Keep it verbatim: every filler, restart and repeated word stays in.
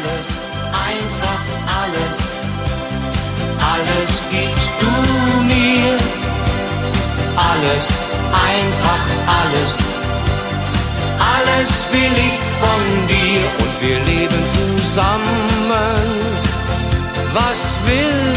alles, einfach alles, alles gibst du mir, alles, einfach alles, alles will ich von dir und wir leben zusammen. Was will